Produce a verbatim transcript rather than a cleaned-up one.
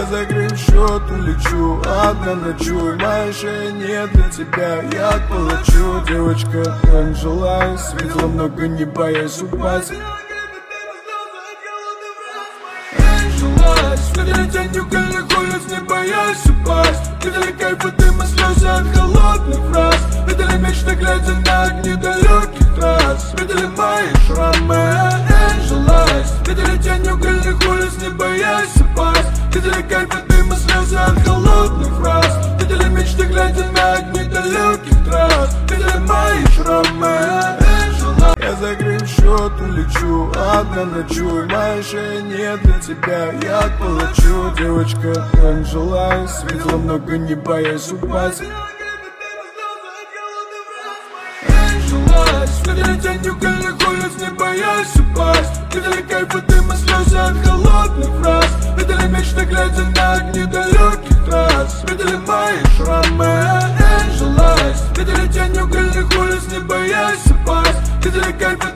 Я закрыв счет, улечу, одна ночуй. Моя шея не для тебя, я к палачу. Девочка, Анжела, светло много, не боясь упасть. Видели тень угольных улиц, не боясь упасть. Видели кайфы дыма, слезы от холодных фраз. Видели мечты, глядя на огни далеких трасс. Видели мои шрамы, Angel's. Видели тень угольных улиц, не боясь упасть. Видели кайфы дыма, слезы от холодных фраз. Видели мечты, глядя на огни далеких трасс. Видели мои шрамы. Я закрыв счет, улечу, одна ночуй. Моя шея не для тебя, я к палачу. Девочка, Анжела, светло много, не боясь упасть. Видели тень угольных улиц, не боясь упасть. Видели кайфы дыма, слезы от холодных фраз. Видели мечты, глядя на огни далеких трасс. Видели мои шрамы, Angel's. Видели тень угольных улиц, не боясь упасть. Видели кайфы